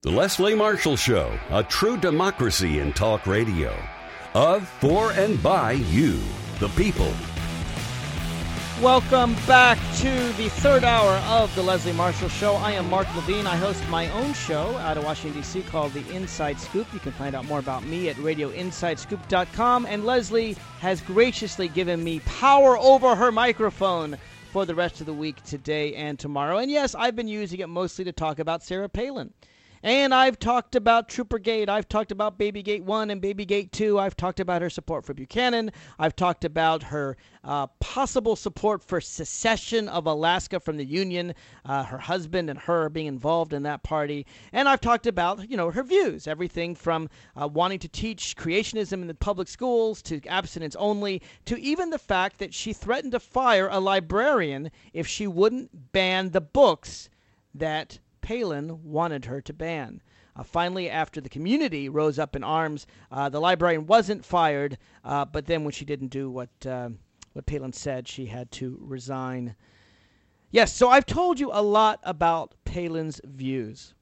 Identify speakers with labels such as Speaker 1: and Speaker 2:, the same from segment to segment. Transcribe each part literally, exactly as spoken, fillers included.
Speaker 1: The Leslie Marshall Show, a true democracy in talk radio. Of, for, and by you, the people.
Speaker 2: Welcome back to the third hour of the Leslie Marshall Show. I am Mark Levine. I host my own show out of Washington, D C called The Inside Scoop. You can find out more about me at radio inside scoop dot com. And Leslie has graciously given me power over her microphone for the rest of the week today and tomorrow. And yes, I've been using it mostly to talk about Sarah Palin. And I've talked about Troopergate. I've talked about Babygate one and Babygate two. I've talked about her support for Buchanan. I've talked about her uh, possible support for secession of Alaska from the Union, uh, her husband and her being involved in that party. And I've talked about, you know, her views, everything from uh, wanting to teach creationism in the public schools to abstinence only, to even the fact that she threatened to fire a librarian if she wouldn't ban the books that Palin wanted her to ban. Uh, finally, after the community rose up in arms, uh, the librarian wasn't fired, uh, but then when she didn't do what uh, what Palin said, she had to resign. Yes, so I've told you a lot about Palin's views.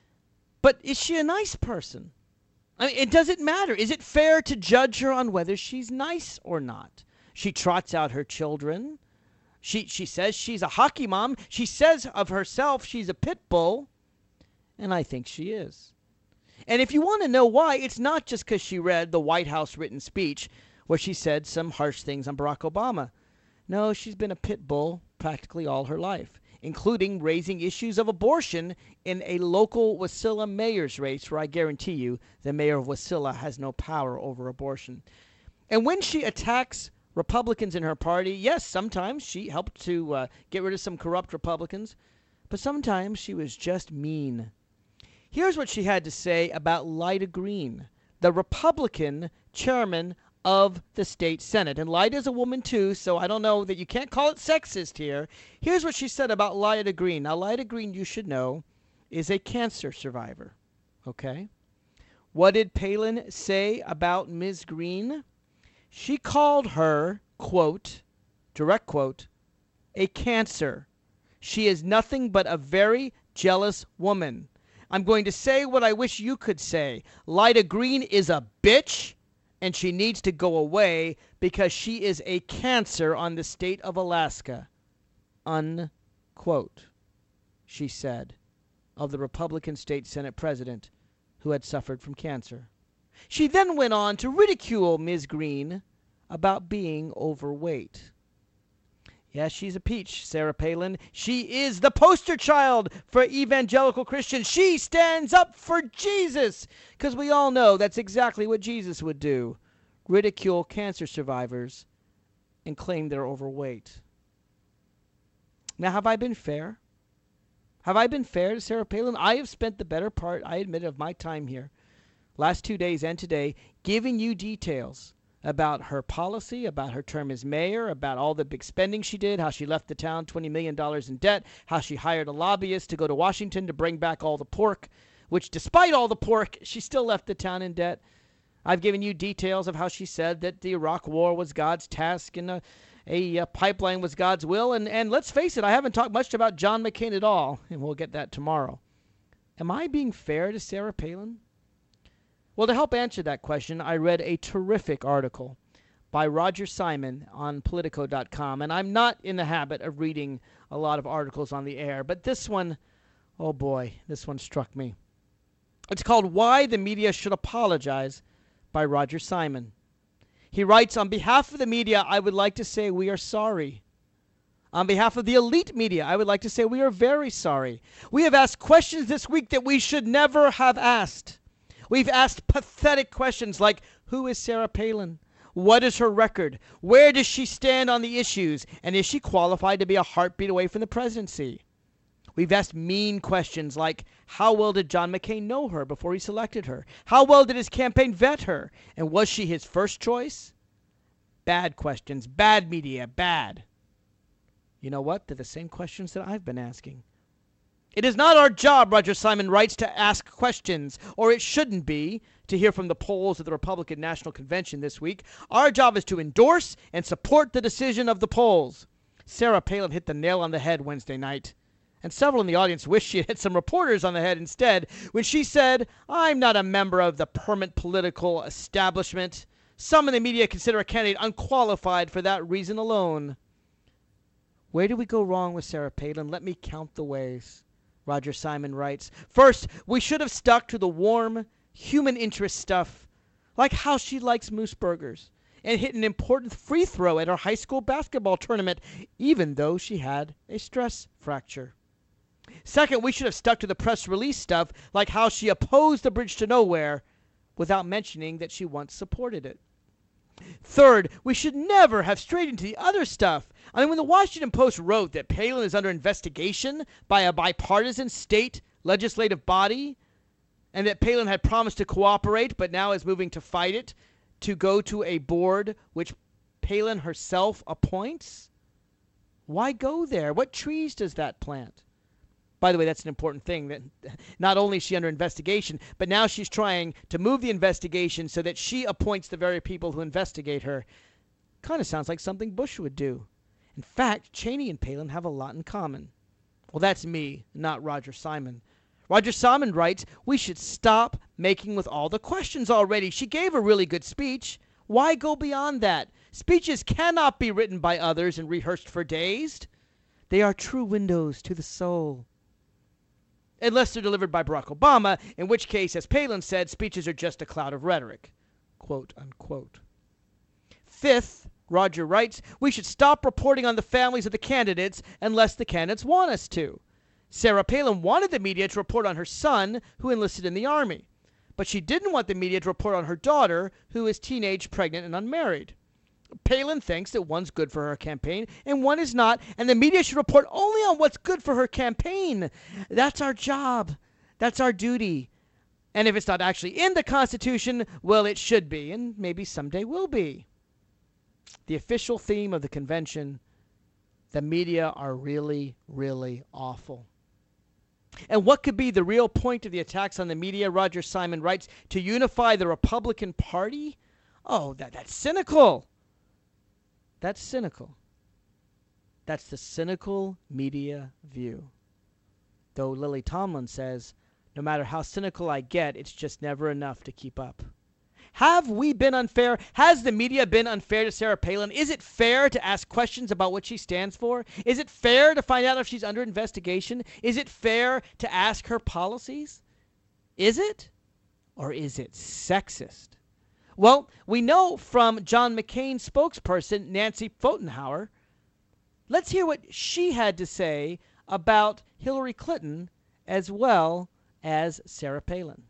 Speaker 2: But is she a nice person? I mean, it doesn't matter. Is it fair to judge her on whether she's nice or not? She trots out her children. She she says she's a hockey mom. She says of herself she's a pit bull. And I think she is. And if you want to know why, it's not just because she read the White House written speech where she said some harsh things on Barack Obama. No, she's been a pit bull practically all her life, including raising issues of abortion in a local Wasilla mayor's race where I guarantee you the mayor of Wasilla has no power over abortion. And when she attacks Republicans in her party, yes, sometimes she helped to uh, get rid of some corrupt Republicans, but sometimes she was just mean. Here's what she had to say about Lyda Green, the Republican chairman of the state Senate. And Lyda's a woman too, so I don't know that you can't call it sexist here. Here's what she said about Lyda Green. Now, Lyda Green, you should know, is a cancer survivor, okay? What did Palin say about Miz Green? She called her, quote, direct quote, a cancer. She is nothing but a very jealous woman. I'm going to say what I wish you could say. Lyda Green is a bitch, and she needs to go away because she is a cancer on the state of Alaska. Unquote, she said, of the Republican state Senate president who had suffered from cancer. She then went on to ridicule Miz Green about being overweight. Yes, she's a peach, Sarah Palin. She is the poster child for evangelical Christians. She stands up for Jesus, because we all know that's exactly what Jesus would do. Ridicule cancer survivors and claim they're overweight. Now, have I been fair? Have I been fair to Sarah Palin? I have spent the better part, I admit, of my time here, last two days and today, giving you details about her policy, about her term as mayor, about all the big spending she did, how she left the town twenty million dollars in debt, how she hired a lobbyist to go to Washington to bring back all the pork, which despite all the pork, she still left the town in debt. I've given you details of how she said that the Iraq war was God's task and a, a, a pipeline was God's will. And, and let's face it, I haven't talked much about John McCain at all, and we'll get that tomorrow. Am I being fair to Sarah Palin? Well, to help answer that question, I read a terrific article by Roger Simon on Politico dot com. And I'm not in the habit of reading a lot of articles on the air, but this one, oh boy, this one struck me. It's called Why the Media Should Apologize by Roger Simon. He writes, on behalf of the media, I would like to say we are sorry. On behalf of the elite media, I would like to say we are very sorry. We have asked questions this week that we should never have asked. We've asked pathetic questions like, who is Sarah Palin? What is her record? Where does she stand on the issues? And is she qualified to be a heartbeat away from the presidency? We've asked mean questions like, how well did John McCain know her before he selected her? How well did his campaign vet her? And was she his first choice? Bad questions. Bad media. Bad. You know what? They're the same questions that I've been asking. It is not our job, Roger Simon writes, to ask questions, or it shouldn't be, to hear from the polls of the Republican National Convention this week. Our job is to endorse and support the decision of the polls. Sarah Palin hit the nail on the head Wednesday night. And several in the audience wish she had hit some reporters on the head instead when she said, "I'm not a member of the permanent political establishment. Some in the media consider a candidate unqualified for that reason alone." Where do we go wrong with Sarah Palin? Let me count the ways. Roger Simon writes, first, we should have stuck to the warm, human interest stuff, like how she likes moose burgers, and hit an important free throw at her high school basketball tournament, even though she had a stress fracture. Second, we should have stuck to the press release stuff, like how she opposed the Bridge to Nowhere, without mentioning that she once supported it. Third, we should never have strayed into the other stuff. I mean, when the Washington Post wrote that Palin is under investigation by a bipartisan state legislative body, and that Palin had promised to cooperate but now is moving to fight it, to go to a board which Palin herself appoints, why go there? What trees does that plant? By the way, that's an important thing, that not only is she under investigation, but now she's trying to move the investigation so that she appoints the very people who investigate her. Kind of sounds like something Bush would do. In fact, Cheney and Palin have a lot in common. Well, that's me, not Roger Simon. Roger Simon writes, we should stop making with all the questions already. She gave a really good speech. Why go beyond that? Speeches cannot be written by others and rehearsed for days. They are true windows to the soul. Unless they're delivered by Barack Obama, in which case, as Palin said, speeches are just a cloud of rhetoric, quote unquote. Fifth, Roger writes, we should stop reporting on the families of the candidates unless the candidates want us to. Sarah Palin wanted the media to report on her son, who enlisted in the Army, but she didn't want the media to report on her daughter, who is teenage, pregnant, and unmarried. Palin thinks that one's good for her campaign and one is not, and the media should report only on what's good for her campaign. That's our job. That's our duty. And if it's not actually in the Constitution, well, it should be, and maybe someday will be. The official theme of the convention, the media are really, really awful. And what could be the real point of the attacks on the media, Roger Simon writes, to unify the Republican Party? Oh, that that's cynical. That's cynical. That's the cynical media view. Though Lily Tomlin says, no matter how cynical I get, it's just never enough to keep up. Have we been unfair? Has the media been unfair to Sarah Palin? Is it fair to ask questions about what she stands for? Is it fair to find out if she's under investigation? Is it fair to ask her policies? Is it? Or is it sexist? Well, we know from John McCain's spokesperson, Nancy Pfotenhauer. Let's hear what she had to say about Hillary Clinton as well as Sarah Palin.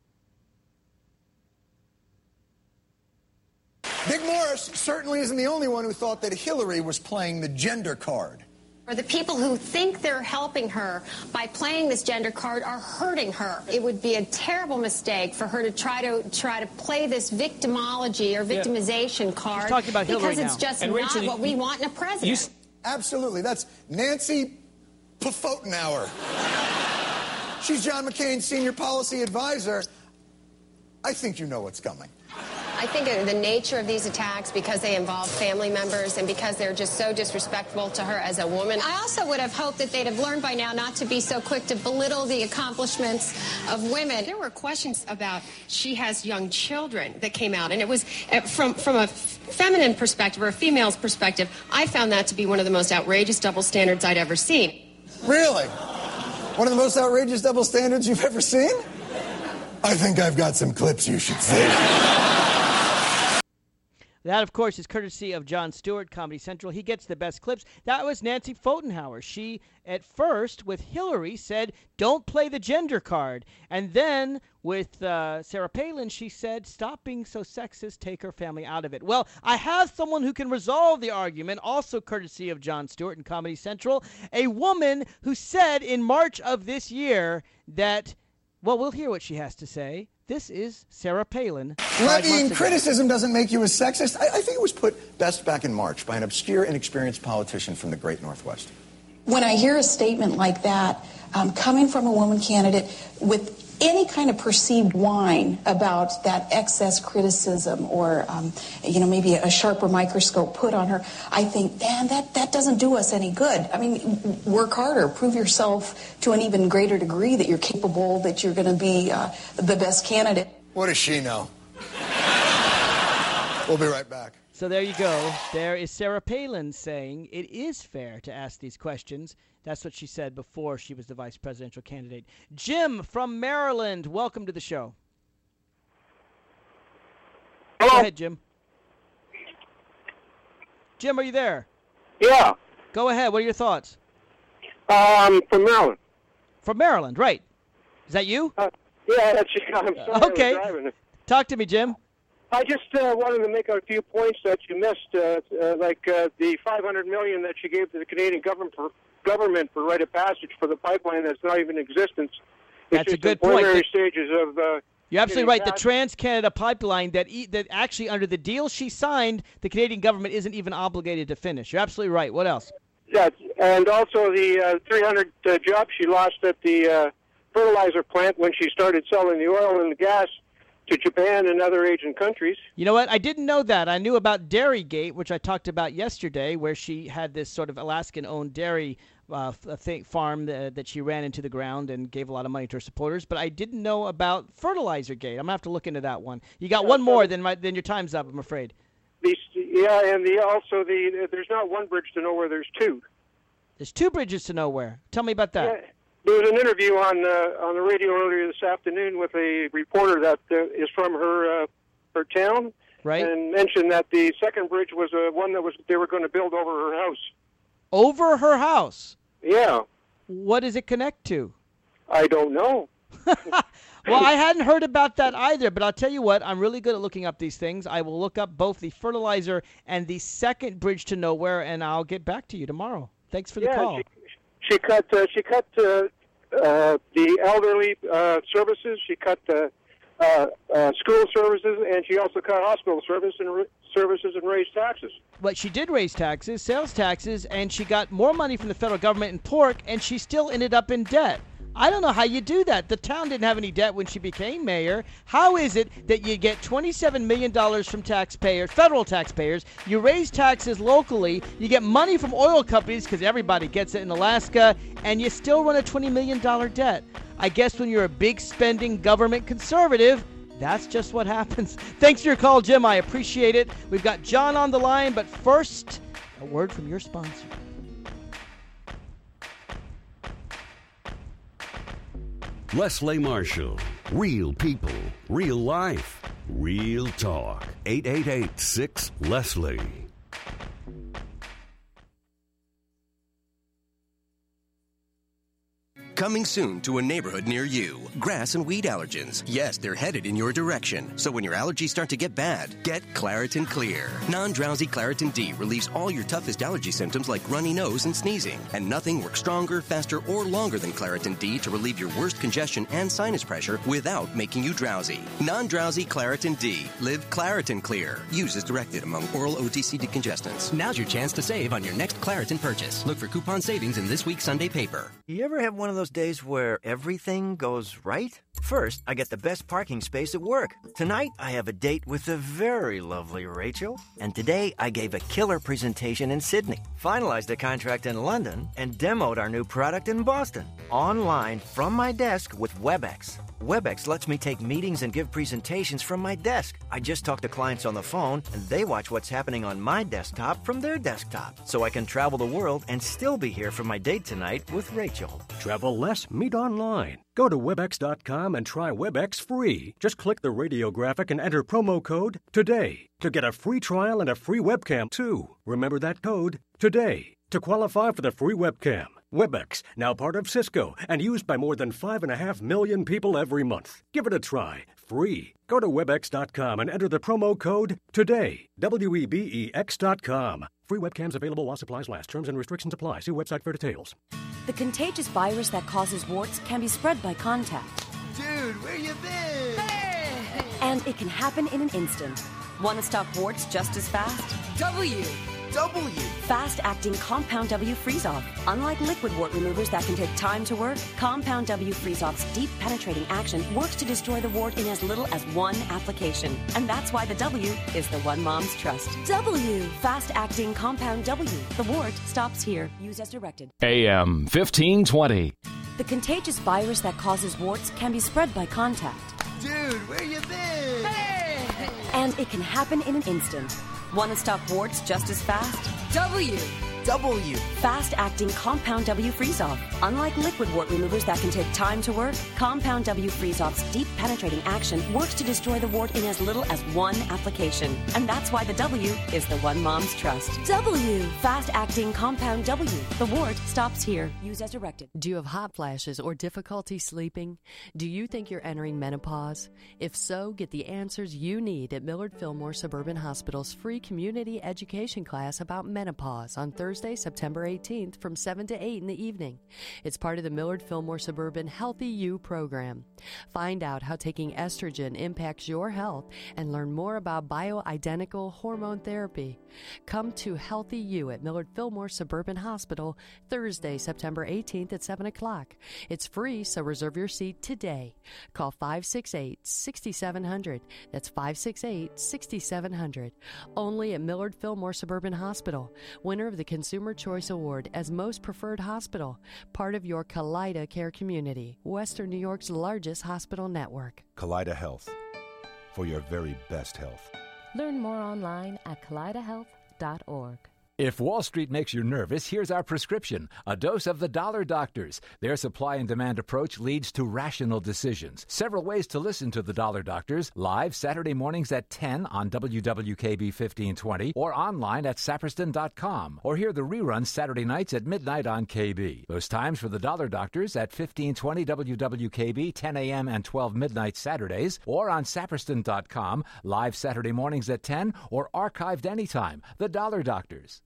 Speaker 3: Dick Morris certainly isn't the only one who thought that Hillary was playing the gender card.
Speaker 4: Or the people who think they're helping her by playing this gender card are hurting her. It would be a terrible mistake for her to try to try to play this victimology or victimization yeah. card.
Speaker 2: She's talking about Hillary
Speaker 4: because
Speaker 2: now.
Speaker 4: It's just
Speaker 5: and
Speaker 4: not
Speaker 5: Rachel,
Speaker 4: what we want in a president.
Speaker 3: You, absolutely. That's Nancy Pfotenhauer. She's John McCain's senior policy advisor. I think you know what's coming.
Speaker 4: I think the nature of these attacks, because they involve family members and because they're just so disrespectful to her as a woman. I also would have hoped that they'd have learned by now not to be so quick to belittle the accomplishments of women.
Speaker 6: There were questions about she has young children that came out, and it was from, from a feminine perspective or a female's perspective, I found that to be one of the most outrageous double standards I'd ever seen.
Speaker 3: Really? One of the most outrageous double standards you've ever seen? I think I've got some clips you should see.
Speaker 2: That, of course, is courtesy of Jon Stewart, Comedy Central. He gets the best clips. That was Nancy Pfotenhauer. She, at first, with Hillary, said, don't play the gender card. And then, with uh, Sarah Palin, she said, stop being so sexist, take her family out of it. Well, I have someone who can resolve the argument, also courtesy of Jon Stewart and Comedy Central, a woman who said in March of this year that, well, we'll hear what she has to say. This is Sarah Palin.
Speaker 3: Levying criticism doesn't make you a sexist. I, I think it was put best back in March by an obscure, inexperienced politician from the great Northwest.
Speaker 7: When I hear a statement like that um, coming from a woman candidate with
Speaker 5: any kind of perceived whine about that excess criticism or, um, you know, maybe a sharper microscope put on her, I think, man, that, that doesn't do us any good. I mean, work harder, prove yourself to an even greater degree that you're capable, that you're going to be uh, the best candidate.
Speaker 3: What does she know? We'll be right back.
Speaker 2: So there you go. There is Sarah Palin saying it is fair to ask these questions. That's what she said before she was the vice presidential candidate. Jim from Maryland, welcome to the show.
Speaker 7: Hello.
Speaker 2: Go ahead, Jim. Jim, are you there?
Speaker 7: Yeah.
Speaker 2: Go ahead. What are your thoughts?
Speaker 7: Um, from Maryland.
Speaker 2: From Maryland, right. Is that you?
Speaker 7: Uh, yeah, that's I'm sorry.
Speaker 2: Okay.
Speaker 7: I was driving.
Speaker 2: Talk to me, Jim.
Speaker 7: I just uh, wanted to make a few points that you missed, uh, uh, like uh, the five hundred million dollars that you gave to the Canadian government for government for rite of passage for the pipeline that's not even in existence. It's
Speaker 2: That's a
Speaker 7: just
Speaker 2: good
Speaker 7: in preliminary
Speaker 2: point.
Speaker 7: stages of. Uh,
Speaker 2: You're absolutely right. The
Speaker 7: passed.
Speaker 2: Trans-Canada Pipeline, that e- that actually under the deal she signed, the Canadian government isn't even obligated to finish. You're absolutely right. What else?
Speaker 7: Yeah, and also the uh, three hundred uh, jobs she lost at the uh, fertilizer plant when she started selling the oil and the gas to Japan and other Asian countries.
Speaker 2: You know what? I didn't know that. I knew about Dairygate, which I talked about yesterday, where she had this sort of Alaskan-owned dairy uh, th- farm that, that she ran into the ground and gave a lot of money to her supporters. But I didn't know about Fertilizer Gate. I'm going to have to look into that one. You got one more, then, my, then your time's up, I'm afraid.
Speaker 7: The, yeah, and the also the there's not one bridge to nowhere, there's two.
Speaker 2: There's two bridges to nowhere. Tell me about that.
Speaker 7: Yeah. There was an interview on uh, on the radio earlier this afternoon with a reporter that uh, is from her uh, her town,
Speaker 2: right?
Speaker 7: And mentioned that the second bridge was uh, one that was they were going to build over her house.
Speaker 2: Over her house?
Speaker 7: Yeah.
Speaker 2: What does it connect to?
Speaker 7: I don't know.
Speaker 2: Well, I hadn't heard about that either, but I'll tell you what, I'm really good at looking up these things. I will look up both the fertilizer and the second bridge to nowhere, and I'll get back to you tomorrow. Thanks for the
Speaker 7: yeah,
Speaker 2: call.
Speaker 7: She, she cut uh, she cut uh, uh, the elderly uh, services. She cut the uh, uh, school services, and she also cut hospital service and re- services and raised taxes.
Speaker 2: But she did raise taxes, sales taxes, and she got more money from the federal government in pork, and she still ended up in debt. I don't know how you do that. The town didn't have any debt when she became mayor. How is it that you get twenty-seven million dollars from taxpayers, federal taxpayers, you raise taxes locally, you get money from oil companies because everybody gets it in Alaska, and you still run a twenty million dollars debt? I guess when you're a big spending government conservative, that's just what happens. Thanks for your call, Jim. I appreciate it. We've got John on the line, but first, a word from your sponsor.
Speaker 1: Leslie Marshall. Real people, real life, real talk. eight eight eight, six, Leslie.
Speaker 8: Coming soon to a neighborhood near you. Grass and weed allergens. Yes, they're headed in your direction. So when your allergies start to get bad, get Claritin Clear. Non-drowsy Claritin D relieves all your toughest allergy symptoms like runny nose and sneezing. And nothing works stronger, faster, or longer than Claritin D to relieve your worst congestion and sinus pressure without making you drowsy. Non-drowsy Claritin D. Live Claritin Clear. Use as directed among oral O T C decongestants. Now's your chance to save on your next Claritin purchase. Look for coupon savings in this week's Sunday paper.
Speaker 9: You ever have one of those days where everything goes right? First, I get the best parking space at work. Tonight, I have a date with the very lovely Rachel. And today, I gave a killer presentation in Sydney, finalized a contract in London, and demoed our new product in Boston. Online from my desk with WebEx. WebEx lets me take meetings and give presentations from my desk. I just talk to clients on the phone, and they watch what's happening on my desktop from their desktop. So I can travel the world and still be here for my date tonight with Rachel.
Speaker 10: Travel less, meet online. Go to webex dot com and try WebEx free. Just click the radio graphic and enter promo code TODAY to get a free trial and a free webcam, too. Remember that code, TODAY, to qualify for the free webcam. WebEx, now part of Cisco and used by more than five and a half million people every month. Give it a try, free. Go to webex dot com and enter the promo code TODAY, W E B E X dot com. Free webcams available while supplies last. Terms and restrictions apply. See website for details.
Speaker 11: The contagious virus that causes warts can be spread by contact.
Speaker 12: Dude, where you been? Hey!
Speaker 11: And it can happen in an instant. Want to stop warts just as fast?
Speaker 12: W W.
Speaker 11: Fast-acting Compound W Freeze-Off. Unlike liquid wart removers that can take time to work, Compound W Freeze-Off's deep penetrating action works to destroy the wart in as little as one application. And that's why the W is the one moms trust. W. Fast-acting Compound W. The wart stops here. Use as directed.
Speaker 13: A M fifteen twenty.
Speaker 11: The contagious virus that causes warts can be spread by contact.
Speaker 12: Dude, where you been?
Speaker 11: Hey! And it can happen in an instant. Want to stop warts just as fast? W.
Speaker 12: W.
Speaker 11: Fast-acting Compound W Freeze-Off. Unlike liquid wart removers that can take time to work, Compound W Freeze-Off's deep penetrating action works to destroy the wart in as little as one application. And that's why the W is the one moms trust. W. Fast-acting Compound W. The wart stops here. Use as directed.
Speaker 14: Do you have hot flashes or difficulty sleeping? Do you think you're entering menopause? If so, get the answers you need at Millard Fillmore Suburban Hospital's free community education class about menopause on Thursday. Thursday, September eighteenth from seven to eight in the evening. It's part of the Millard Fillmore Suburban Healthy You program. Find out how taking estrogen impacts your health and learn more about bioidentical hormone therapy. Come to Healthy You at Millard Fillmore Suburban Hospital Thursday, September eighteenth at seven o'clock. It's free, so reserve your seat today. Call five six eight, six seven zero zero. That's five six eight, six seven zero zero. Only at Millard Fillmore Suburban Hospital. Winner of the Consumer Choice Award as Most Preferred Hospital, part of your Kaleida Care community, Western New York's largest hospital network.
Speaker 15: Kaleida Health, for your very best health.
Speaker 16: Learn more online at kaleida health dot org.
Speaker 17: If Wall Street makes you nervous, here's our prescription, a dose of the Dollar Doctors. Their supply and demand approach leads to rational decisions. Several ways to listen to the Dollar Doctors, live Saturday mornings at ten on W W K B fifteen twenty or online at saperston dot com, or hear the reruns Saturday nights at midnight on K B. Those times for the Dollar Doctors at fifteen twenty W W K B, ten a.m. and twelve midnight Saturdays, or on saperston dot com, live Saturday mornings at ten or archived anytime. The Dollar Doctors.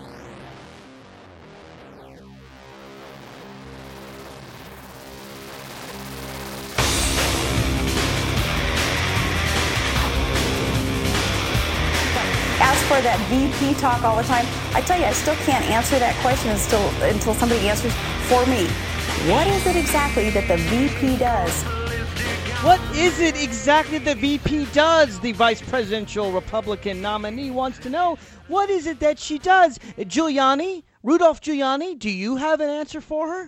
Speaker 18: As for that V P talk all the time, I tell you, I still can't answer that question until, until somebody answers for me. What is it exactly that the V P does?
Speaker 2: What is it exactly the V P does? The vice presidential Republican nominee wants to know. What is it that she does? Giuliani, Rudolph Giuliani, do you have an answer for her?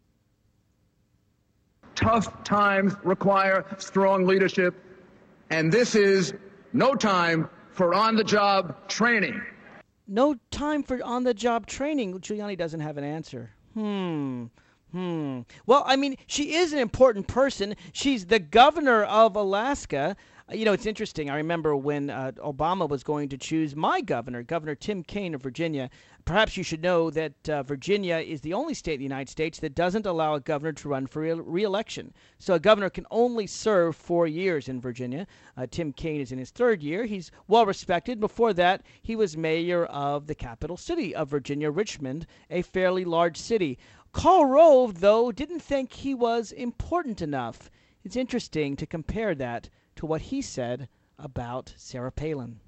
Speaker 19: Tough times require strong leadership, and this is no time for on-the-job training.
Speaker 2: No time for on-the-job training. Giuliani doesn't have an answer. Hmm. Hmm. Well, I mean, she is an important person. She's the governor of Alaska. You know, it's interesting. I remember when uh, Obama was going to choose my governor, Governor Tim Kaine of Virginia. Perhaps you should know that uh, Virginia is the only state in the United States that doesn't allow a governor to run for re-election. So a governor can only serve four years in Virginia. Uh, Tim Kaine is in his third year. He's well respected. Before that, he was mayor of the capital city of Virginia, Richmond, a fairly large city. Karl Rove, though, didn't think he was important enough. It's interesting to compare that to what he said about Sarah Palin.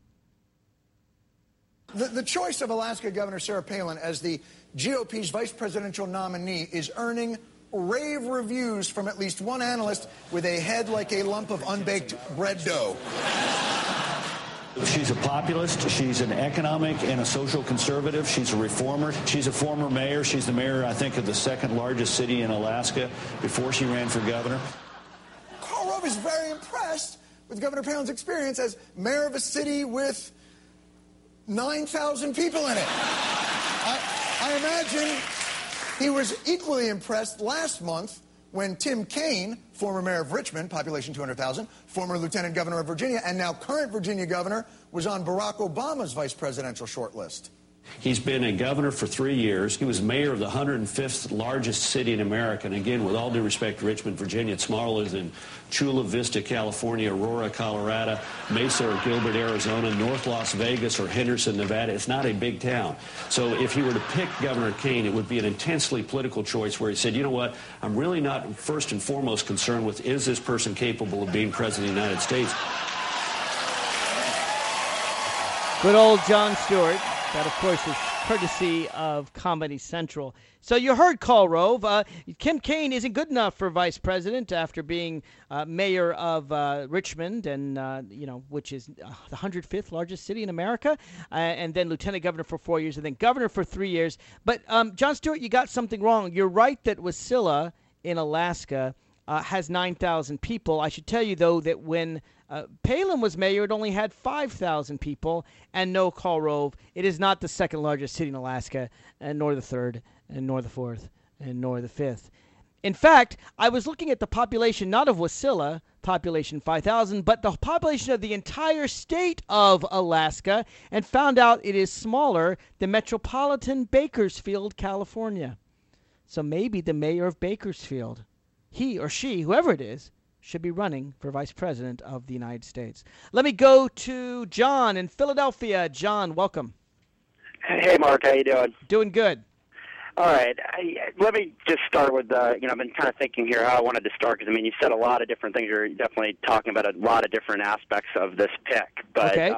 Speaker 3: The, the choice of Alaska Governor Sarah Palin as the G O P's vice presidential nominee is earning rave reviews from at least one analyst with a head like a lump of unbaked bread dough.
Speaker 20: She's a populist. She's an economic and a social conservative. She's a reformer. She's a former mayor. She's the mayor, I think, of the second largest city in Alaska before she ran for governor.
Speaker 3: Karl Rove is very impressed with Governor Palin's experience as mayor of a city with nine thousand people in it. I, I imagine he was equally impressed last month when Tim Kaine, former mayor of Richmond, population two hundred thousand, former lieutenant governor of Virginia, and now current Virginia governor, was on Barack Obama's vice presidential shortlist.
Speaker 20: He's been a governor for three years. He was mayor of the one hundred fifth largest city in America. And again, with all due respect to Richmond, Virginia, it's smaller than Chula Vista, California, Aurora, Colorado, Mesa or Gilbert, Arizona, North Las Vegas or Henderson, Nevada. It's not a big town. So if he were to pick Governor Kaine, it would be an intensely political choice where he said, you know what, I'm really not first and foremost concerned with is this person capable of being president of the United States.
Speaker 2: Good old Jon Stewart. That, of course, is courtesy of Comedy Central. So you heard Karl Rove. Uh, Kim Kaine isn't good enough for vice president after being uh, mayor of uh, Richmond, and uh, you know, which is uh, the one hundred fifth largest city in America, uh, and then lieutenant governor for four years, and then governor for three years. But um, Jon Stewart, you got something wrong. You're right that Wasilla in Alaska uh, has nine thousand people. I should tell you, though, that when Uh, Palin was mayor, it only had five thousand people, and no, Karl Rove, it is not the second largest city in Alaska, and nor the third, and nor the fourth, and nor the fifth. In fact, I was looking at the population, not of Wasilla, population five thousand, but the population of the entire state of Alaska, and found out it is smaller than metropolitan Bakersfield, California. So maybe the mayor of Bakersfield, he or she, whoever it is, should be running for vice president of the United States. Let me go to John in Philadelphia. John, welcome.
Speaker 21: Hey, Mark. How you doing?
Speaker 2: Doing good.
Speaker 21: All right. I, let me just start with, uh, you know, I've been kind of thinking here how I wanted to start because, I mean, you said a lot of different things. You're definitely talking about a lot of different aspects of this pick. But
Speaker 2: okay.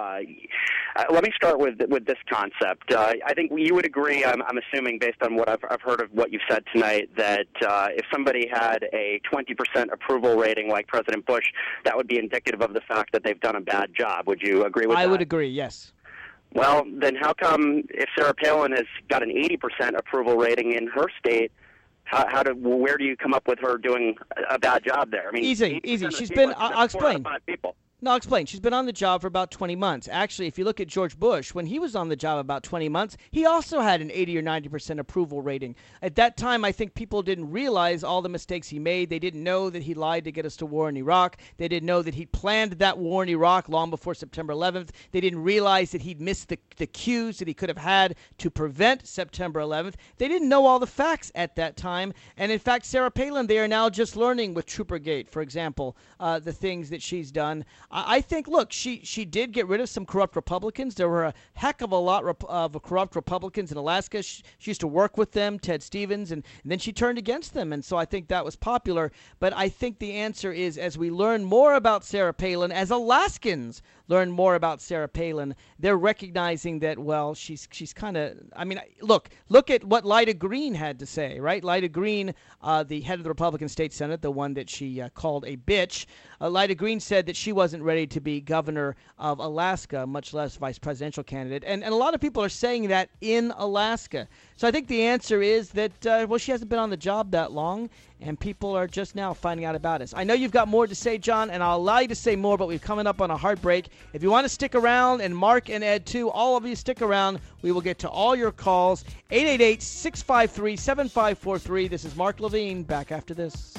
Speaker 21: uh, let me start with with this concept. Uh, I think you would agree, I'm, I'm assuming based on what I've, I've heard of what you've said tonight, that uh, if somebody had a twenty percent approval rating like President Bush, that would be indicative of the fact that they've done a bad job. Would you agree with
Speaker 2: I
Speaker 21: that?
Speaker 2: I would agree, yes.
Speaker 21: Well, then how come if Sarah Palin has got an eighty percent approval rating in her state, how, how do where do you come up with her doing a bad job there? I mean,
Speaker 2: easy, easy. She's been. I'll, I'll explain.
Speaker 21: People.
Speaker 2: No, I'll explain. She's been on the job for about twenty months. Actually, if you look at George Bush, when he was on the job about twenty months, he also had an eighty or ninety percent approval rating. At that time, I think people didn't realize all the mistakes he made. They didn't know that he lied to get us to war in Iraq. They didn't know that he planned that war in Iraq long before September eleventh. They didn't realize that he'd missed the, the cues that he could have had to prevent September eleventh. They didn't know all the facts at that time. And in fact, Sarah Palin, they are now just learning with Troopergate, for example, uh, the things that she's done. I think, look, she, she did get rid of some corrupt Republicans. There were a heck of a lot of corrupt Republicans in Alaska. She, she used to work with them, Ted Stevens, and, and then she turned against them. And so I think that was popular. But I think the answer is, as we learn more about Sarah Palin, as Alaskans learn more about Sarah Palin, they're recognizing that, well, she's she's kind of, I mean, look, look at what Lyda Green had to say, right? Lyda Green, uh, the head of the Republican State Senate, the one that she uh, called a bitch, uh, Lyda Green said that she wasn't ready to be governor of Alaska, much less vice presidential candidate. And, and a lot of people are saying that in Alaska. So I think the answer is that, uh, well, she hasn't been on the job that long, and people are just now finding out about it. I know you've got more to say, John, and I'll allow you to say more, but we're coming up on a hard break. If you want to stick around, and Mark and Ed too, all of you stick around. We will get to all your calls. eight eight eight, six five three, seven five four three. This is Mark Levine, back after this.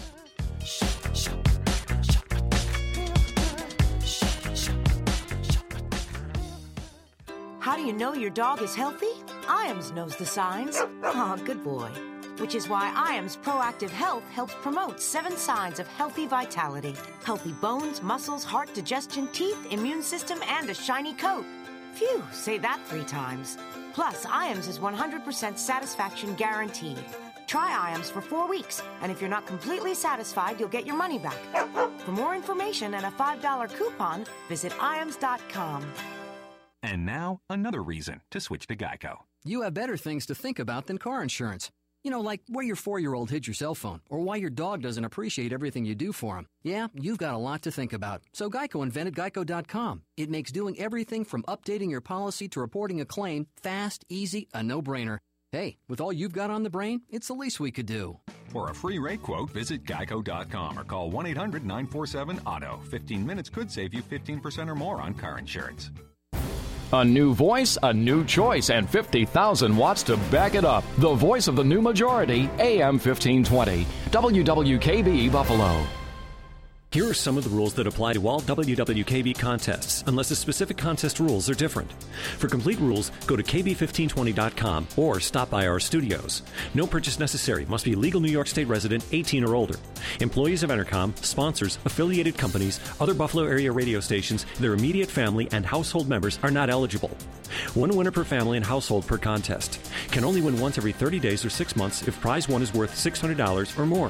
Speaker 22: How do you know your dog is healthy? I A M S knows the signs. Oh, good boy. Which is why I A M S Proactive Health helps promote seven signs of healthy vitality. Healthy bones, muscles, heart, digestion, teeth, immune system, and a shiny coat. Phew, say that three times. Plus, I A M S is one hundred percent satisfaction guaranteed. Try I A M S for four weeks, and if you're not completely satisfied, you'll get your money back. For more information and a five dollar coupon, visit I A M S dot com.
Speaker 23: And now, another reason to switch to Geico.
Speaker 24: You have better things to think about than car insurance. You know, like where your four-year-old hid your cell phone, or why your dog doesn't appreciate everything you do for him. Yeah, you've got a lot to think about. So Geico invented Geico dot com. It makes doing everything from updating your policy to reporting a claim fast, easy, a no-brainer. Hey, with all you've got on the brain, it's the least we could do.
Speaker 23: For a free rate quote, visit Geico dot com or call one eight hundred nine four seven auto. fifteen minutes could save you fifteen percent or more on car insurance.
Speaker 13: A new voice, a new choice, and fifty thousand watts to back it up. The voice of the new majority, A M fifteen twenty, W W K B Buffalo.
Speaker 25: Here are some of the rules that apply to all W W K B contests, unless the specific contest rules are different. For complete rules, go to K B fifteen twenty dot com or stop by our studios. No purchase necessary. Must be a legal New York State resident, eighteen or older. Employees of Entercom, sponsors, affiliated companies, other Buffalo area radio stations, their immediate family, and household members are not eligible. One winner per family and household per contest. Can only win once every thirty days or six months if prize one is worth six hundred dollars or more.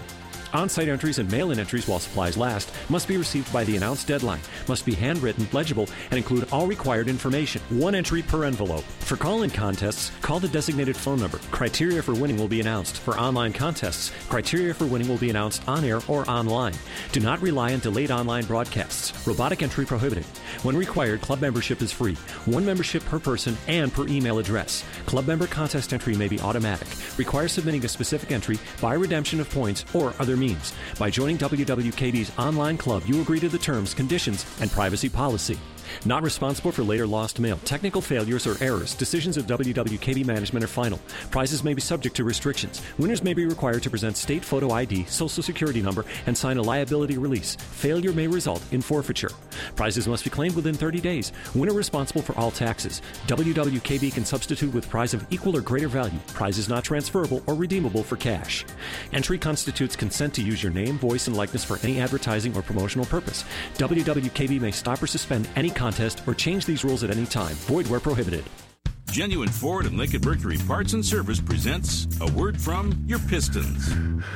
Speaker 25: On-site entries and mail-in entries while supplies last must be received by the announced deadline, must be handwritten, legible, and include all required information. One entry per envelope. For call-in contests, call the designated phone number. Criteria for winning will be announced. For online contests, criteria for winning will be announced on air or online. Do not rely on delayed online broadcasts. Robotic entry prohibited. When required, club membership is free. One membership per person and per email address. Club member contest entry may be automatic. Requires submitting a specific entry by redemption of points or other means. By joining W W K B's online club, you agree to the terms, conditions, and privacy policy. Not responsible for later lost mail, technical failures, or errors. Decisions of W W K B management are final. Prizes may be subject to restrictions. Winners may be required to present state photo I D, social security number, and sign a liability release. Failure may result in forfeiture. Prizes must be claimed within thirty days. Winner responsible for all taxes. W W K B can substitute with prize of equal or greater value. Prize is not transferable or redeemable for cash. Entry constitutes consent to use your name, voice, and likeness for any advertising or promotional purpose. W W K B may stop or suspend any contest or change these rules at any time. Void where prohibited.
Speaker 1: Genuine Ford and Lincoln Mercury Parts and Service presents a word from your Pistons.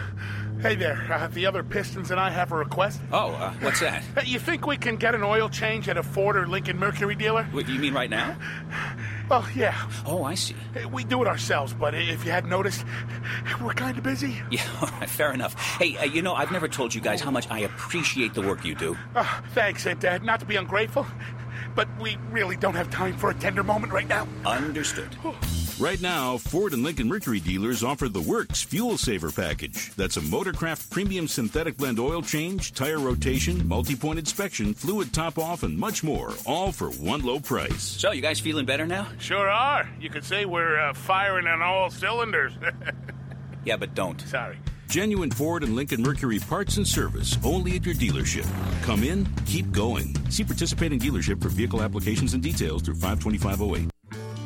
Speaker 4: Hey there, uh, the other Pistons and I have a request.
Speaker 5: Oh, uh, what's that?
Speaker 4: Uh, you think we can get an oil change at a Ford or Lincoln Mercury dealer?
Speaker 5: What, you mean right now?
Speaker 4: Well, yeah.
Speaker 5: Oh, I see.
Speaker 4: We do it ourselves, but if you hadn't noticed, we're kind of busy.
Speaker 5: Yeah, all right, fair enough. Hey, uh, you know, I've never told you guys how much I appreciate the work you do.
Speaker 4: Uh, thanks, and uh, not to be ungrateful, but we really don't have time for a tender moment right now.
Speaker 5: Understood.
Speaker 1: Right now, Ford and Lincoln Mercury dealers offer the Works Fuel Saver Package. That's a Motorcraft Premium Synthetic Blend oil change, tire rotation, multi-point inspection, fluid top-off, and much more, all for one low price.
Speaker 5: So, you guys feeling better now?
Speaker 4: Sure are. You could say we're uh, firing on all cylinders.
Speaker 5: Yeah, but don't.
Speaker 4: Sorry.
Speaker 1: Genuine Ford and Lincoln Mercury Parts and Service, only at your dealership. Come in, keep going. See participating dealership for vehicle applications and details through five twenty-five oh eight.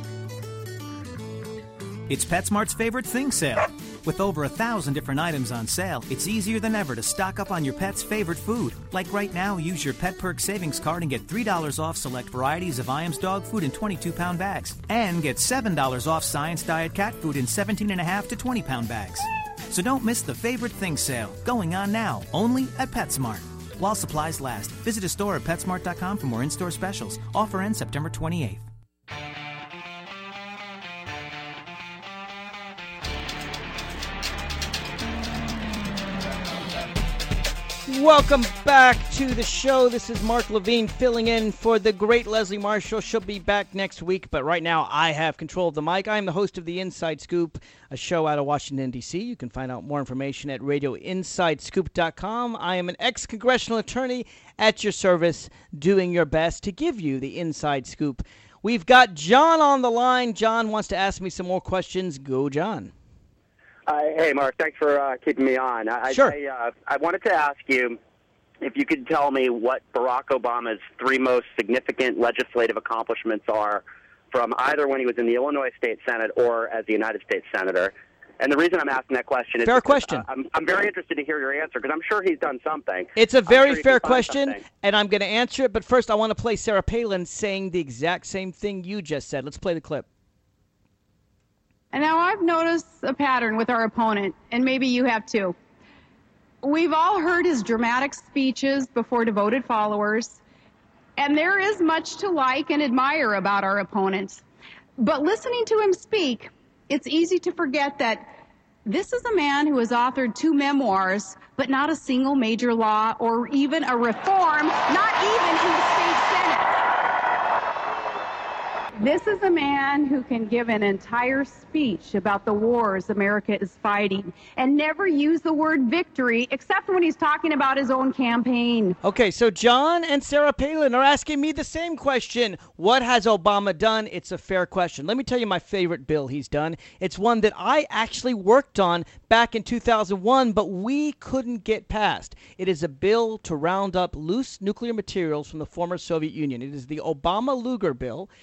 Speaker 6: It's PetSmart's favorite thing sale. With over a thousand different items on sale, it's easier than ever to stock up on your pet's favorite food. Like right now, use your Pet Perk savings card and get three dollars off select varieties of I A M's dog food in twenty-two pound bags. And get seven dollars off Science Diet cat food in seventeen and a half to twenty pound bags. So don't miss the favorite thing sale, going on now, only at PetSmart. While supplies last, visit a store at PetSmart dot com for more in-store specials. Offer ends September twenty-eighth.
Speaker 2: Welcome back to the show. This is Mark Levine filling in for the great Leslie Marshall. She'll be back next week, but right now I have control of the mic. I am the host of The Inside Scoop, a show out of Washington, D C You can find out more information at radio inside scoop dot com. I am an ex-congressional attorney at your service, doing your best to give you the Inside Scoop. We've got John on the line. John wants to ask me some more questions. Go, John.
Speaker 21: Uh, hey, Mark, thanks for uh, keeping me on. I,
Speaker 2: sure.
Speaker 21: I, uh, I wanted to ask you if you could tell me what Barack Obama's three most significant legislative accomplishments are from either when he was in the Illinois State Senate or as a United States Senator. And the reason I'm asking that question is
Speaker 2: fair question.
Speaker 21: I'm, I'm very interested to hear your answer because I'm sure he's done something.
Speaker 2: It's a very
Speaker 21: sure
Speaker 2: fair question,
Speaker 21: something.
Speaker 2: and I'm going to answer it. But first, I want to play Sarah Palin saying the exact same thing you just said. Let's play the clip.
Speaker 7: And now I've noticed a pattern with our opponent, and maybe you have too. We've all heard his dramatic speeches before devoted followers, and there is much to like and admire about our opponent. But listening to him speak, it's easy to forget that this is a man who has authored two memoirs, but not a single major law or even a reform, not even in the state Senate. This is a man who can give an entire speech about the wars America is fighting and never use the word victory except when he's talking about his own campaign.
Speaker 2: Okay, so John and Sarah Palin are asking me the same question. What has Obama done? It's a fair question. Let me tell you my favorite bill he's done. It's one that I actually worked on back in two thousand one, but we couldn't get passed. It is a bill to round up loose nuclear materials from the former Soviet Union. It is the Obama-Lugar bill. He reached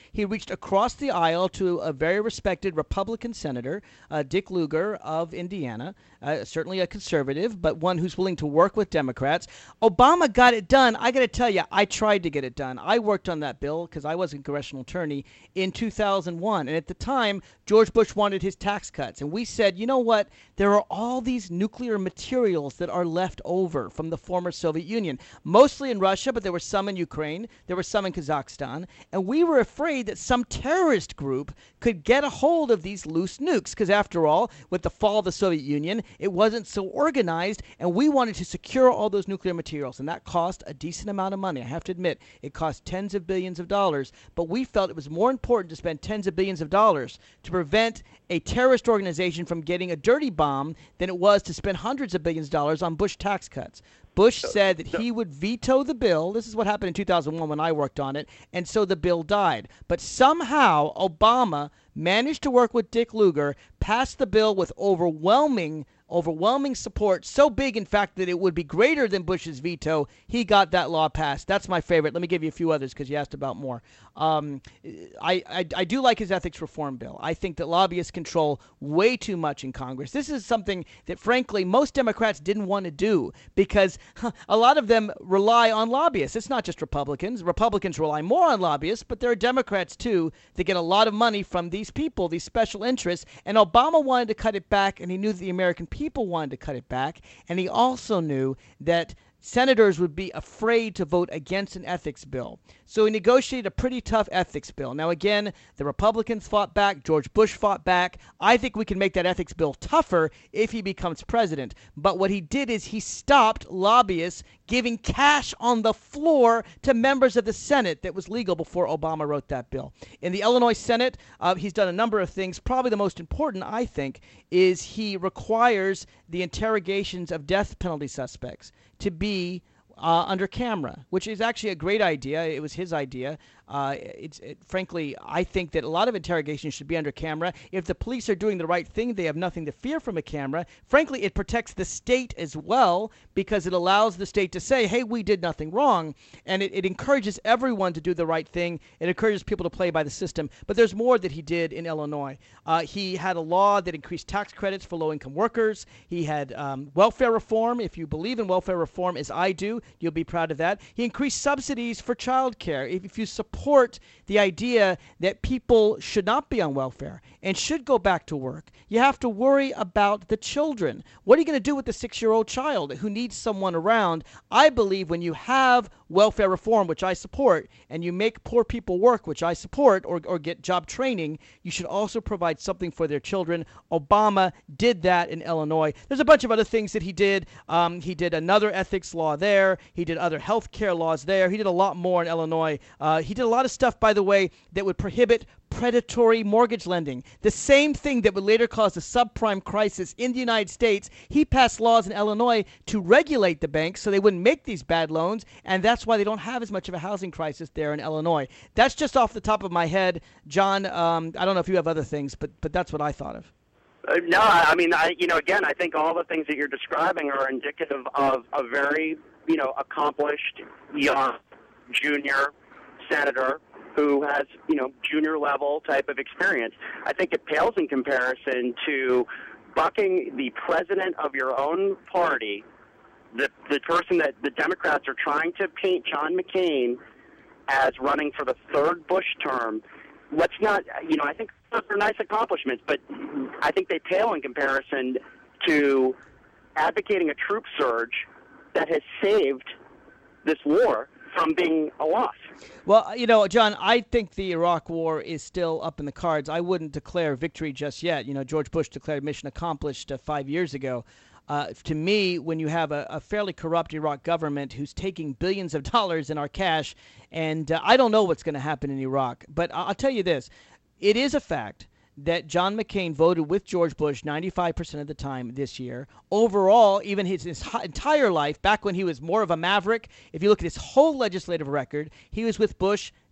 Speaker 2: marched across the aisle to a very respected Republican senator, uh, Dick Lugar of Indiana, uh, certainly a conservative, but one who's willing to work with Democrats. Obama got it done. I got to tell you, I tried to get it done. I worked on that bill because I was a congressional attorney in two thousand one. And at the time, George Bush wanted his tax cuts. And we said, you know what? There are all these nuclear materials that are left over from the former Soviet Union, mostly in Russia, but there were some in Ukraine. There were some in Kazakhstan. And we were afraid that some terrorist group could get a hold of these loose nukes because, after all, with the fall of the Soviet Union, it wasn't so organized, and we wanted to secure all those nuclear materials, and that cost a decent amount of money. I have to admit, it cost tens of billions of dollars, but we felt it was more important to spend tens of billions of dollars to prevent a terrorist organization from getting a dirty bomb than it was to spend hundreds of billions of dollars on Bush tax cuts. Bush said that he would veto the bill. This is what happened in two thousand one when I worked on it, and so the bill died. But somehow Obama managed to work with Dick Lugar, passed the bill with overwhelming overwhelming support, so big, in fact, that it would be greater than Bush's veto. He got that law passed. That's my favorite. Let me give you a few others because you asked about more. Um, I, I, I do like his ethics reform bill. I think that lobbyists control way too much in Congress. This is something that, frankly, most Democrats didn't want to do because huh, a lot of them rely on lobbyists. It's not just Republicans. Republicans rely more on lobbyists, but there are Democrats, too, that get a lot of money from these people, these special interests. And Obama wanted to cut it back, and he knew that the American people wanted to cut it back. And he also knew that senators would be afraid to vote against an ethics bill. So he negotiated a pretty tough ethics bill. Now, again, the Republicans fought back. George Bush fought back. I think we can make that ethics bill tougher if he becomes president. But what he did is he stopped lobbyists giving cash on the floor to members of the Senate that was legal before Obama wrote that bill. In the Illinois Senate, uh, he's done a number of things. Probably the most important, I think, is he requires the interrogations of death penalty suspects to be uh, under camera, which is actually a great idea. It was his idea. Uh, it's it, frankly, I think that a lot of interrogations should be under camera. If the police are doing the right thing, they have nothing to fear from a camera. Frankly, it protects the state as well because it allows the state to say, hey, we did nothing wrong. And it, it encourages everyone to do the right thing. It encourages people to play by the system. But there's more that he did in Illinois. Uh, he had a law that increased tax credits for low-income workers. He had um, welfare reform. If you believe in welfare reform, as I do, you'll be proud of that. He increased subsidies for child care. If, if you support support the idea that people should not be on welfare and should go back to work, you have to worry about the children. What are you going to do with the six-year-old child who needs someone around? I believe when you have welfare reform, which I support, and you make poor people work, which I support, or, or get job training, you should also provide something for their children. Obama did that in Illinois. There's a bunch of other things that he did. Um, he did another ethics law there. He did other health care laws there. He did a lot more in Illinois. Uh, he did a lot of stuff, by the way, that would prohibit predatory mortgage lending. The same thing that would later cause a subprime crisis in the United States. He passed laws in Illinois to regulate the banks so they wouldn't make these bad loans, and that's why they don't have as much of a housing crisis there in Illinois. That's just off the top of my head. John, um, I don't know if you have other things, but but that's what I thought of.
Speaker 21: Uh, no, I mean, I, you know, again, I think all the things that you're describing are indicative of a very, you know, accomplished young junior senator who has, you know, junior level type of experience. I think it pales in comparison to bucking the president of your own party, the the person that the Democrats are trying to paint John McCain as running for the third Bush term. Let's not, you know, I think those are nice accomplishments, but I think they pale in comparison to advocating a troop surge that has saved this war from being a loss.
Speaker 2: Well, you know, John, I think the Iraq War is still up in the cards. I wouldn't declare victory just yet. You know, George Bush declared mission accomplished uh, five years ago. Uh, to me, when you have a, a fairly corrupt Iraq government who's taking billions of dollars in our cash, and uh, I don't know what's going to happen in Iraq, but I'll tell you this. It is a fact that John McCain voted with George Bush ninety-five percent of the time this year. Overall, even his, his entire life, back when he was more of a maverick, if you look at his whole legislative record, he was with Bush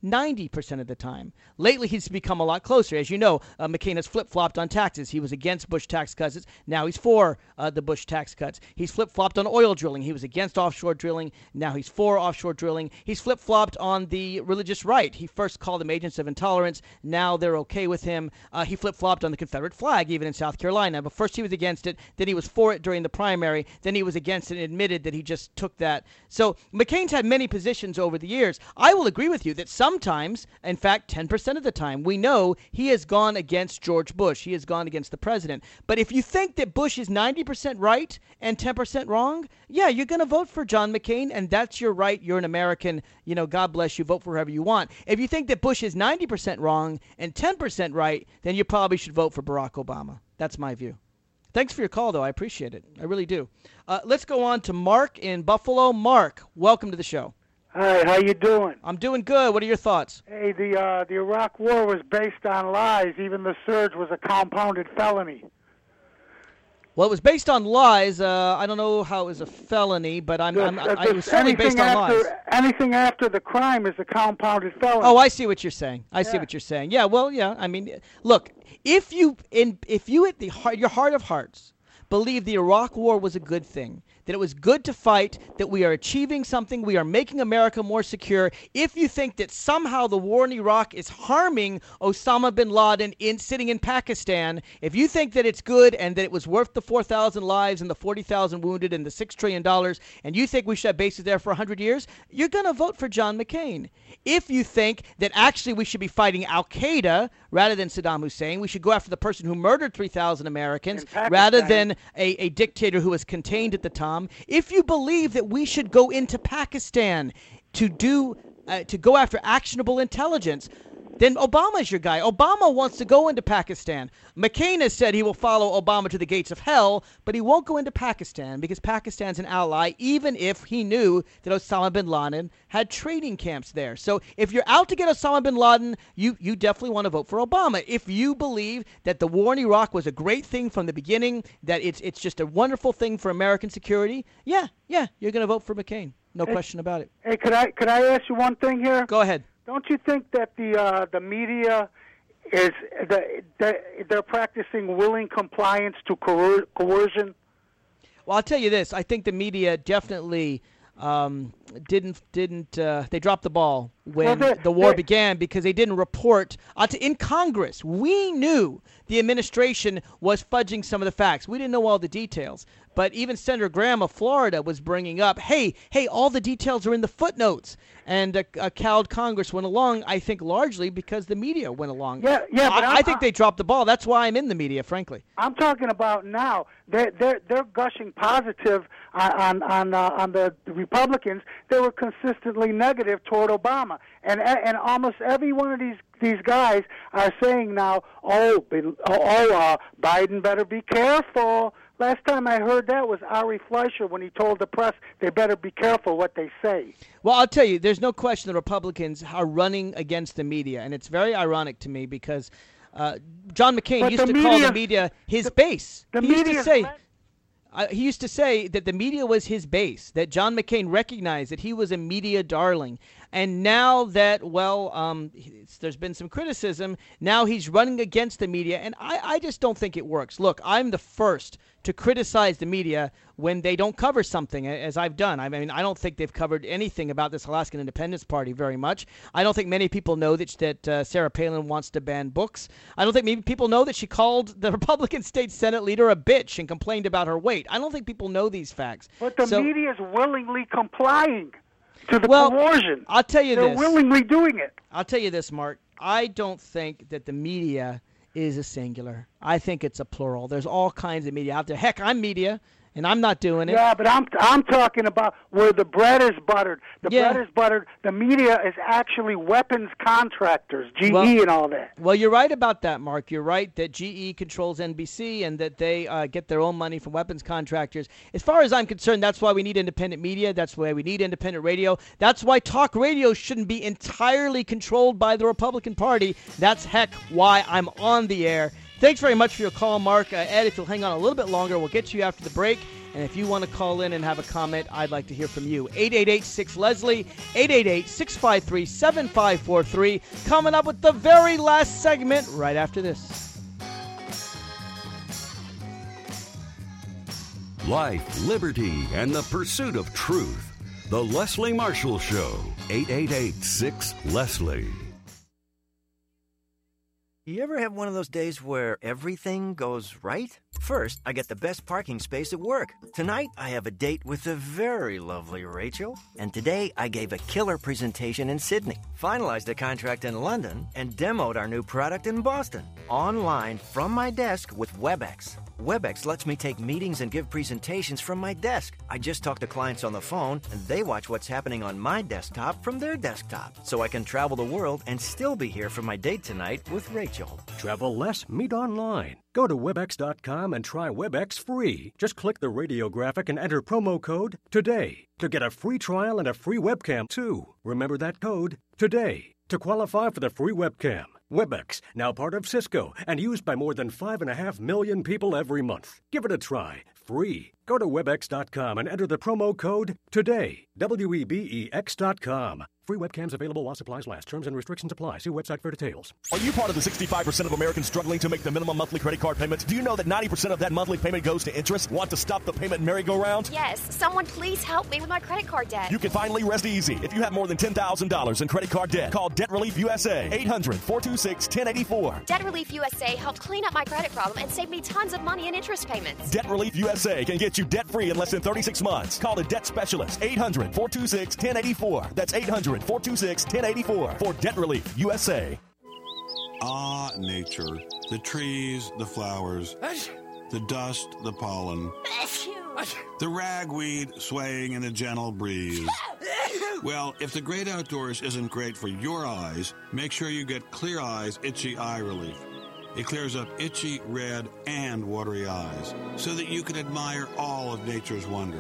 Speaker 2: ninety percent of the time. Lately, he's become a lot closer. As you know, uh, McCain has flip-flopped on taxes. He was against Bush tax cuts. Now he's for uh, the Bush tax cuts. He's flip-flopped on oil drilling. He was against offshore drilling. Now he's for offshore drilling. He's flip-flopped on the religious right. He first called them agents of intolerance. Now they're okay with him. Uh, he flip-flopped on the Confederate flag, even in South Carolina. But first he was against it. Then he was for it during the primary. Then he was against it and admitted that he just took that. So McCain's had many positions over the years. I will agree with you that sometimes, in fact, ten percent of the time, we know he has gone against George Bush. He has gone against the president. But if you think that Bush is ninety percent right and ten percent wrong, yeah, you're going to vote for John McCain, and that's your right. You're an American. You know, God bless you. Vote for whoever you want. If you think that Bush is ninety percent wrong and ten percent right, then you probably should vote for Barack Obama. That's my view. Thanks for your call, though. I appreciate it. I really do. Uh, let's go on to Mark in Buffalo. Mark, welcome to the show.
Speaker 8: Hi, how you doing?
Speaker 2: I'm doing good. What are your thoughts?
Speaker 8: Hey, the uh, the Iraq War was based on lies. Even the surge was a compounded felony.
Speaker 2: Well, it was based on lies. Uh, I don't know how it was a felony, but I'm, I'm, I, I, it was certainly based on
Speaker 8: after,
Speaker 2: lies.
Speaker 8: Anything after the crime is a compounded felony.
Speaker 2: Oh, I see what you're saying. I
Speaker 8: yeah.
Speaker 2: see what you're saying. Yeah, well, yeah. I mean, look, if you in if you at the heart, your heart of hearts believe the Iraq War was a good thing, that it was good to fight, that we are achieving something, we are making America more secure. If you think that somehow the war in Iraq is harming Osama bin Laden in sitting in Pakistan, if you think that it's good and that it was worth the four thousand lives and the forty thousand wounded and the six trillion dollars, and you think we should have bases there for one hundred years, you're going to vote for John McCain. If you think that actually we should be fighting Al-Qaeda rather than Saddam Hussein, we should go after the person who murdered three thousand Americans rather than a, a dictator who was contained at the time. If you believe that we should go into Pakistan to do uh, to go after actionable intelligence, then Obama's your guy. Obama wants to go into Pakistan. McCain has said he will follow Obama to the gates of hell, but he won't go into Pakistan because Pakistan's an ally, even if he knew that Osama bin Laden had training camps there. So if you're out to get Osama bin Laden, you, you definitely want to vote for Obama. If you believe that the war in Iraq was a great thing from the beginning, that it's it's just a wonderful thing for American security, yeah, yeah, you're going to vote for McCain. No
Speaker 8: hey,
Speaker 2: question about it.
Speaker 8: Hey, could I could I ask you one thing here?
Speaker 2: Go ahead.
Speaker 8: Don't you think that the uh, the media is the, the, they're practicing willing compliance to coer- coercion?
Speaker 2: Well, I'll tell you this. I think the media definitely um, didn't didn't uh, they dropped the ball when
Speaker 8: well,
Speaker 2: the war began because they didn't report uh, to, in Congress. We knew the administration was fudging some of the facts. We didn't know all the details. But even Senator Graham of Florida was bringing up, hey, hey, all the details are in the footnotes. And a, a cowed Congress went along, I think, largely because the media went along.
Speaker 8: Yeah, yeah. But
Speaker 2: I, I think they dropped the ball. That's why I'm in the media, frankly.
Speaker 8: I'm talking about now. They're they're, they're gushing positive on on uh, on the Republicans. They were consistently negative toward Obama, and and almost every one of these these guys are saying now, oh, oh, uh, Biden better be careful. Last time I heard that was Ari Fleischer when he told the press they better be careful what they say.
Speaker 2: Well, I'll tell you, there's no question the Republicans are running against the media, and it's very ironic to me because uh, John McCain
Speaker 8: but
Speaker 2: used to
Speaker 8: media,
Speaker 2: call the media his
Speaker 8: the,
Speaker 2: base.
Speaker 8: The
Speaker 2: he
Speaker 8: media
Speaker 2: used to say, uh, he used to say that the media was his base, that John McCain recognized that he was a media darling. And now that, well, um, there's been some criticism, now he's running against the media, and I, I just don't think it works. Look, I'm the first to criticize the media when they don't cover something, as I've done. I mean, I don't think they've covered anything about this Alaskan Independence Party very much. I don't think many people know that that uh, Sarah Palin wants to ban books. I don't think maybe people know that she called the Republican state Senate leader a bitch and complained about her weight. I don't think people know these facts.
Speaker 8: But the
Speaker 2: so,
Speaker 8: media is willingly complying to the
Speaker 2: well,
Speaker 8: coercion.
Speaker 2: I'll tell you
Speaker 8: They're
Speaker 2: this.
Speaker 8: They're willingly doing it.
Speaker 2: I'll tell you this, Mark. I don't think that the media is a singular. I think it's a plural. There's all kinds of media out there. Heck, I'm media, and I'm not doing it.
Speaker 8: Yeah, but I'm I'm talking about where the bread is buttered. The
Speaker 2: yeah.
Speaker 8: bread is buttered. The media is actually weapons contractors, G E
Speaker 2: well,
Speaker 8: and all that.
Speaker 2: Well, you're right about that, Mark. You're right that G E controls N B C and that they uh, get their own money from weapons contractors. As far as I'm concerned, that's why we need independent media. That's why we need independent radio. That's why talk radio shouldn't be entirely controlled by the Republican Party. That's, heck, why I'm on the air. Thanks very much for your call, Mark. Uh, Ed, if you'll hang on a little bit longer, we'll get to you after the break. And if you want to call in and have a comment, I'd like to hear from you. eight eight eight, six, Leslie, eight eight eight, six five three, seven five four three. Coming up with the very last segment right after this.
Speaker 9: Life, liberty, and the pursuit of truth. The Leslie Marshall Show. eight eight eight, six, Leslie.
Speaker 10: You ever have one of those days where everything goes right? First, I get the best parking space at work. Tonight, I have a date with the very lovely Rachel. And today, I gave a killer presentation in Sydney, finalized a contract in London, and demoed our new product in Boston. Online from my desk with WebEx. WebEx lets me take meetings and give presentations from my desk. I just talk to clients on the phone, and they watch what's happening on my desktop from their desktop. So I can travel the world and still be here for my date tonight with Rachel.
Speaker 11: Travel less, meet online. Go to webex dot com and try WebEx free. Just click the radio graphic and enter promo code TODAY to get a free trial and a free webcam, too. Remember that code, TODAY, to qualify for the free webcam. WebEx, now part of Cisco and used by more than five and a half million people every month. Give it a try, free. Go to webex dot com and enter the promo code TODAY, W E B E X dot com. Free webcams available while supplies last. Terms and restrictions apply. See website for details.
Speaker 12: Are you part of the sixty-five percent of Americans struggling to make the minimum monthly credit card payment? Do you know that ninety percent of that monthly payment goes to interest? Want to stop the payment merry-go-round?
Speaker 14: Yes. Someone please help me with my credit card debt.
Speaker 12: You can finally rest easy. If you have more than ten thousand dollars in credit card debt, call Debt Relief U S A. eight hundred, four two six, one zero eight four.
Speaker 14: Debt Relief U S A helped clean up my credit problem and saved me tons of money in interest payments.
Speaker 12: Debt Relief U S A can get you debt-free in less than thirty-six months. Call a debt specialist. eight hundred, four two six, one zero eight four. That's eight hundred, four two six, one zero eight four for Debt Relief U S A.
Speaker 26: Ah, nature. The trees, the flowers, the dust, the pollen, the ragweed swaying in a gentle breeze. Well, if the great outdoors isn't great for your eyes, make sure you get Clear Eyes Itchy Eye Relief. It clears up itchy, red, and watery eyes so that you can admire all of nature's wonder.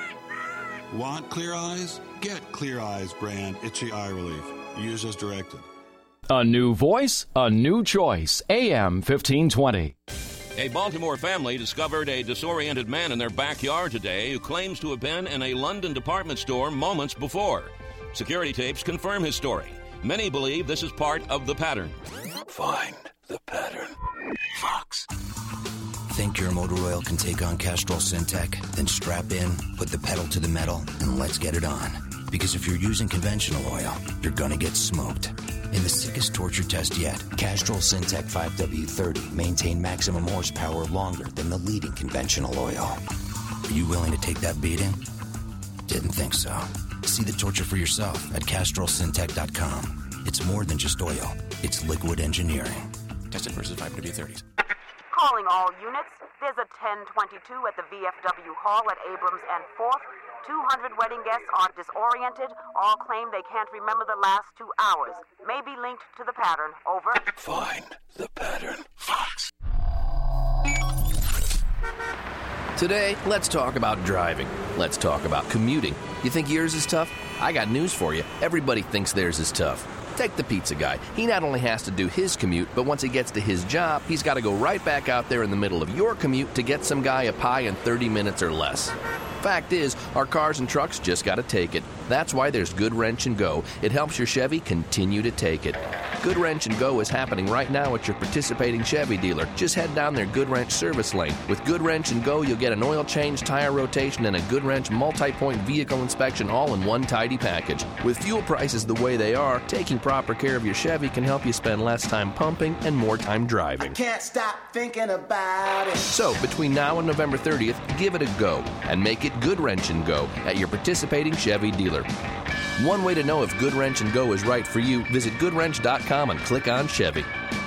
Speaker 26: Want clear eyes? Get Clear Eyes brand Itchy Eye Relief. Use as directed.
Speaker 13: A new voice, a new choice. A M fifteen twenty.
Speaker 27: A Baltimore family discovered a disoriented man in their backyard today who claims to have been in a London department store moments before. Security tapes confirm his story. Many believe this is part of the pattern.
Speaker 28: Find the pattern. Fox. Think your motor oil can take on Castrol Syntec? Then strap in, put the pedal to the metal, and let's get it on. Because if you're using conventional oil, you're gonna get smoked. In the sickest torture test yet, Castrol Syntec five W thirty maintained maximum horsepower longer than the leading conventional oil. Are you willing to take that beating? Didn't think so. See the torture for yourself at castrol syntec dot com. It's more than just oil. It's liquid engineering.
Speaker 29: Tested versus five W thirties.
Speaker 30: Calling all units. There's a ten twenty-two at the V F W Hall at Abrams and fourth. two hundred wedding guests are disoriented. All claim they can't remember the last two hours. May be linked to the pattern. Over.
Speaker 28: Find the pattern. Fox.
Speaker 31: Today, let's talk about driving. Let's talk about commuting. You think yours is tough? I got news for you. Everybody thinks theirs is tough. Take the pizza guy. He not only has to do his commute, but once he gets to his job, he's got to go right back out there in the middle of your commute to get some guy a pie in thirty minutes or less. Fact is, our cars and trucks just got to take it. That's why there's Good Wrench and Go. It helps your Chevy continue to take it. Good Wrench and Go is happening right now at your participating Chevy dealer. Just head down their Good Wrench service lane. With Good Wrench and Go, you'll get an oil change, tire rotation, and a Good Wrench multi-point vehicle inspection all in one tidy package. With fuel prices the way they are, taking proper care of your Chevy can help you spend less time pumping and more time driving.
Speaker 32: I can't stop thinking about it.
Speaker 31: So, between now and November thirtieth, give it a go and make it Good Wrench and Go at your participating Chevy dealer. One way to know if Good Wrench and Go is right for you, visit good wrench dot com and click on Chevy.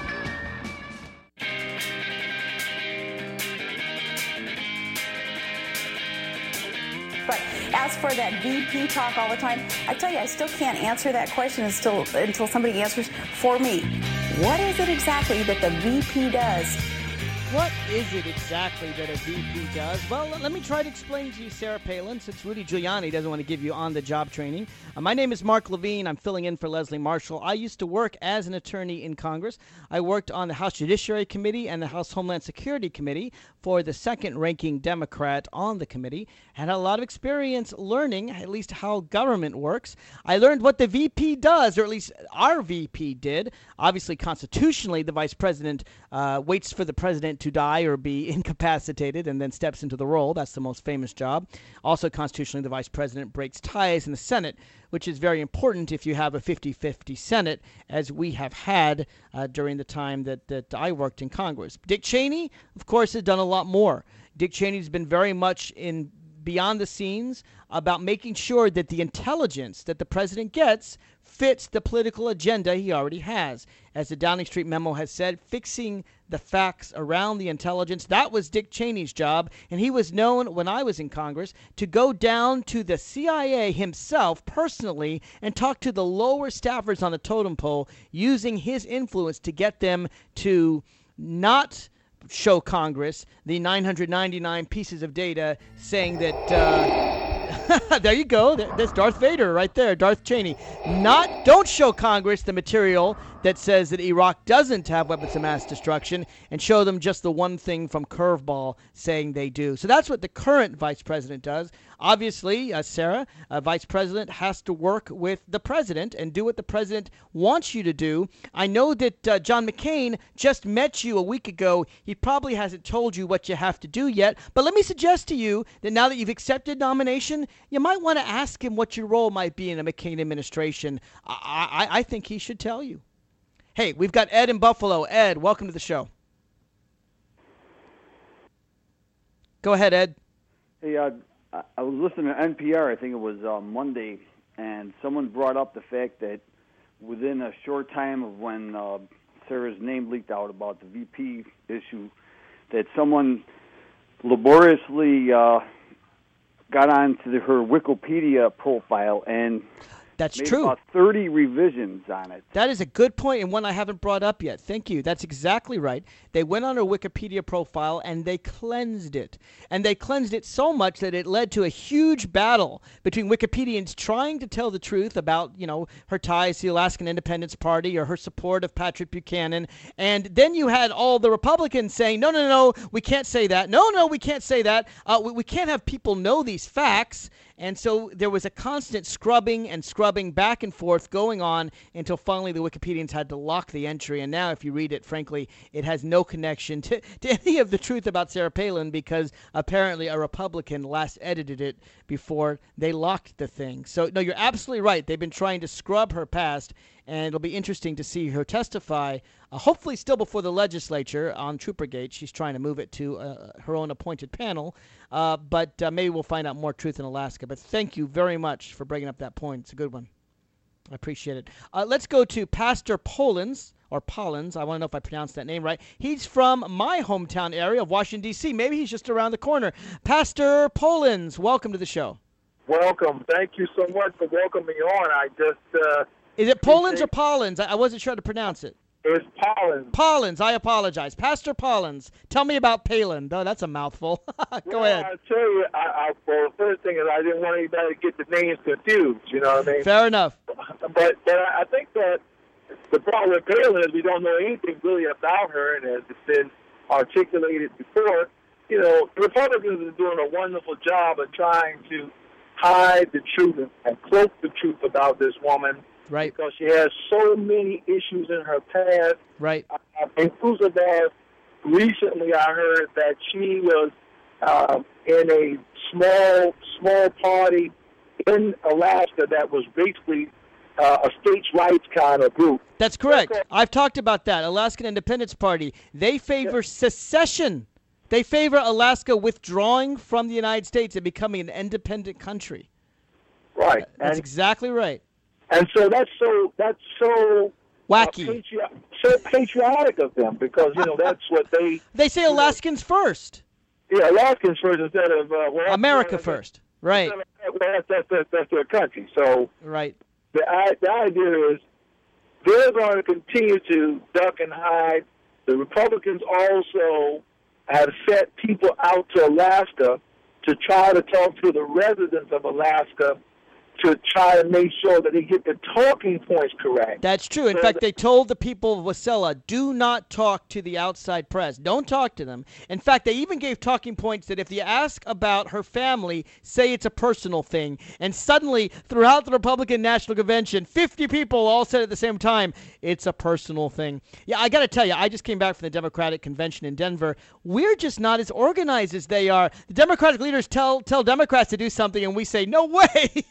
Speaker 18: But as for that V P talk all the time, I tell you, I still can't answer that question until, until somebody answers for me. What is it exactly that the V P does
Speaker 2: What is it exactly that a V P does? Well, let me try to explain to you, Sarah Palin, since Rudy Giuliani doesn't want to give you on-the-job training. Uh, my name is Mark Levine. I'm filling in for Leslie Marshall. I used to work as an attorney in Congress. I worked on the House Judiciary Committee and the House Homeland Security Committee for the second-ranking Democrat on the committee. Had a lot of experience learning at least how government works. I learned what the V P does, or at least our V P did. Obviously, constitutionally, the vice president uh, waits for the president to die or be incapacitated and then steps into the role. That's the most famous job. Also, constitutionally, the vice president breaks ties in the Senate, which is very important if you have a fifty-fifty Senate, as we have had uh, during the time that, that I worked in Congress. Dick Cheney, of course, has done a lot more. Dick Cheney's been very much in beyond the scenes about making sure that the intelligence that the president gets fits the political agenda he already has. As the Downing Street memo has said, fixing the facts around the intelligence, that was Dick Cheney's job, and he was known when I was in Congress to go down to the C I A himself personally and talk to the lower staffers on the totem pole, using his influence to get them to not show Congress the nine hundred ninety-nine pieces of data saying that uh, there you go, there's Darth Vader right there, Darth Cheney. Not don't show Congress the material that says that Iraq doesn't have weapons of mass destruction, and show them just the one thing from Curveball saying they do. So that's what the current vice president does. Obviously, uh, Sarah, a vice president has to work with the president and do what the president wants you to do. I know that uh, John McCain just met you a week ago. He probably hasn't told you what you have to do yet, but let me suggest to you that now that you've accepted nomination, you might want to ask him what your role might be in a McCain administration. I, I, I think he should tell you. Hey, we've got Ed in Buffalo. Ed, welcome to the show. Go ahead, Ed.
Speaker 3: Hey, uh, I was listening to N P R, I think it was uh, Monday, and someone brought up the fact that within a short time of when uh, Sarah's name leaked out about the V P issue, that someone laboriously uh, got onto the, her Wikipedia profile and
Speaker 2: That's
Speaker 3: made
Speaker 2: true.
Speaker 3: about thirty revisions on it.
Speaker 2: That is a good point, and one I haven't brought up yet. Thank you. That's exactly right. They went on her Wikipedia profile and they cleansed it. And they cleansed it so much that it led to a huge battle between Wikipedians trying to tell the truth about, you know, her ties to the Alaskan Independence Party or her support of Patrick Buchanan. And then you had all the Republicans saying, no, no, no, we can't say that. No, no, we can't say that. Uh, we, we can't have people know these facts. And so there was a constant scrubbing and scrubbing back and forth going on until finally the Wikipedians had to lock the entry. And now if you read it, frankly, it has no connection to, to any of the truth about Sarah Palin, because apparently a Republican last edited it before they locked the thing. So, no, you're absolutely right. They've been trying to scrub her past, and it'll be interesting to see her testify, uh, hopefully still before the legislature on Troopergate. She's trying to move it to uh, her own appointed panel. Uh, but uh, maybe we'll find out more truth in Alaska. But thank you very much for bringing up that point. It's a good one. I appreciate it. Uh, let's go to Pastor Polins, or Pollins. I want to know if I pronounced that name right. He's from my hometown area of Washington, D C Maybe he's just around the corner. Pastor Polins, welcome to the show.
Speaker 4: Welcome. Thank you so much for welcoming me on. I just... Uh,
Speaker 2: Is it Polins or Pollins? I, I wasn't sure to pronounce it.
Speaker 4: It's Pollins.
Speaker 2: Pollins, I apologize. Pastor Pollins, tell me about Palin. Oh, that's a mouthful. Go
Speaker 4: well,
Speaker 2: ahead.
Speaker 4: I tell you, I, I, well, the first thing is I didn't want anybody to get the names confused, you know what I mean?
Speaker 2: Fair enough.
Speaker 4: But, but I think that the problem with Palin is we don't know anything really about her, and as it's been articulated before, you know, the Republicans are doing a wonderful job of trying to hide the truth and cloak the truth about this woman.
Speaker 2: Right.
Speaker 4: Because she has so many issues in her past.
Speaker 2: Right.
Speaker 4: Uh, inclusive of recently I heard that she was uh, in a small, small party in Alaska that was basically uh, a states' rights kind of group.
Speaker 2: That's correct. I've talked about that. Alaskan Independence Party. They favor yeah. secession. They favor Alaska withdrawing from the United States and becoming an independent country.
Speaker 4: Right.
Speaker 2: That's
Speaker 4: and,
Speaker 2: exactly right.
Speaker 4: And so that's so that's so
Speaker 2: wacky,
Speaker 4: uh, patri- so patriotic of them, because you know that's what they
Speaker 2: they say Alaskans know, first.
Speaker 4: Yeah, Alaskans first instead of uh, well,
Speaker 2: America well, first. Right.
Speaker 4: Well, that's, that's, that's, that's their country. So
Speaker 2: right.
Speaker 4: The the idea is they're going to continue to duck and hide. The Republicans also have sent people out to Alaska to try to talk to the residents of Alaska to try to make sure that they get the talking points correct.
Speaker 2: That's true. In
Speaker 4: So
Speaker 2: fact,
Speaker 4: that-
Speaker 2: they told the people of Wasilla, do not talk to the outside press. Don't talk to them. In fact, they even gave talking points that if you ask about her family, say it's a personal thing. And suddenly, throughout the Republican National Convention, fifty people all said at the same time, it's a personal thing. Yeah, I got to tell you, I just came back from the Democratic Convention in Denver. We're just not as organized as they are. The Democratic leaders tell tell Democrats to do something, and we say, no way.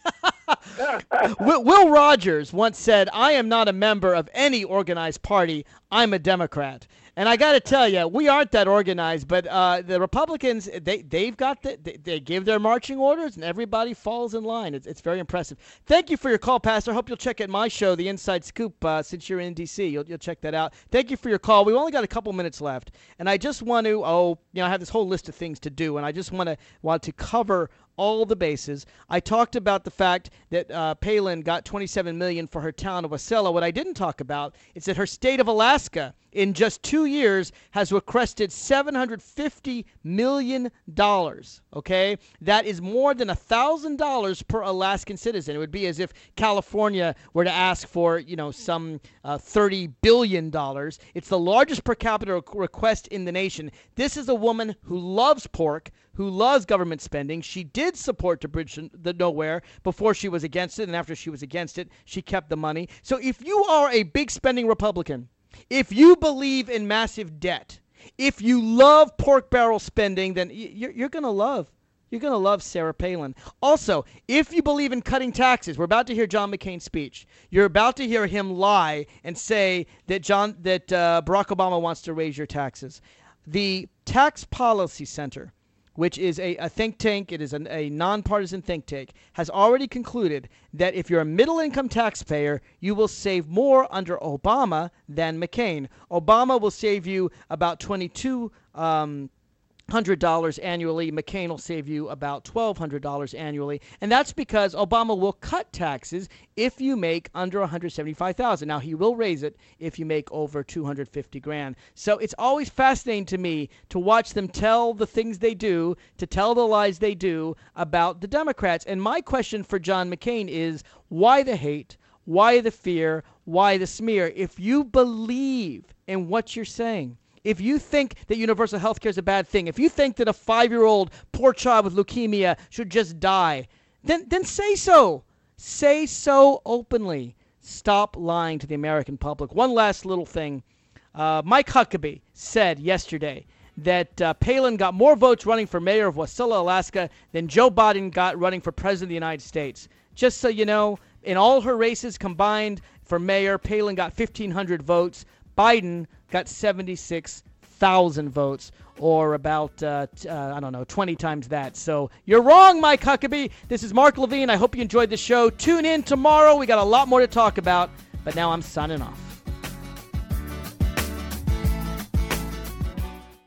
Speaker 2: Will, Will Rogers once said, I am not a member of any organized party. I'm a Democrat. And I got to tell you, we aren't that organized, but uh, the Republicans, they, they've got the, they, they give their marching orders, and everybody falls in line. It's, it's very impressive. Thank you for your call, Pastor. I hope you'll check out my show, The Inside Scoop, uh, since you're in D C. You'll, you'll check that out. Thank you for your call. We've only got a couple minutes left, and I just want to, oh, you know, I have this whole list of things to do, and I just want to want to cover all the bases. I talked about the fact that uh, Palin got twenty-seven million dollars for her town of Wasilla. What I didn't talk about is that her state of Alaska, in just two years, has requested seven hundred fifty million dollars, okay? That is more than one thousand dollars per Alaskan citizen. It would be as if California were to ask for, you know, some uh, thirty billion dollars. It's the largest per capita request in the nation. This is a woman who loves pork, who loves government spending. She did support the Bridge to the Nowhere before she was against it, and after she was against it, she kept the money. So if you are a big spending Republican, if you believe in massive debt, if you love pork barrel spending, then you're, you're going to love You're going to love Sarah Palin. Also, if you believe in cutting taxes, we're about to hear John McCain's speech. You're about to hear him lie and say that John that uh, Barack Obama wants to raise your taxes. The Tax Policy Center, which is a, a think tank, it is an, a nonpartisan think tank, has already concluded that if you're a middle-income taxpayer, you will save more under Obama than McCain. Obama will save you about twenty-two um, hundred dollars annually. McCain will save you about twelve hundred dollars annually. And that's because Obama will cut taxes if you make under one hundred seventy-five thousand dollars. Now, he will raise it if you make over two hundred fifty grand. So it's always fascinating to me to watch them tell the things they do, to tell the lies they do about the Democrats. And my question for John McCain is, why the hate? Why the fear? Why the smear? If you believe in what you're saying, if you think that universal health care is a bad thing, if you think that a five-year-old poor child with leukemia should just die, then then say so. Say so openly. Stop lying to the American public. One last little thing. Uh, Mike Huckabee said yesterday that uh, Palin got more votes running for mayor of Wasilla, Alaska, than Joe Biden got running for president of the United States. Just so you know, in all her races combined for mayor, Palin got fifteen hundred votes. Biden got seventy-six thousand votes, or about, uh, t- uh, I don't know, twenty times that. So you're wrong, Mike Huckabee. This is Mark Levine. I hope you enjoyed the show. Tune in tomorrow. We got a lot more to talk about, but now I'm signing off.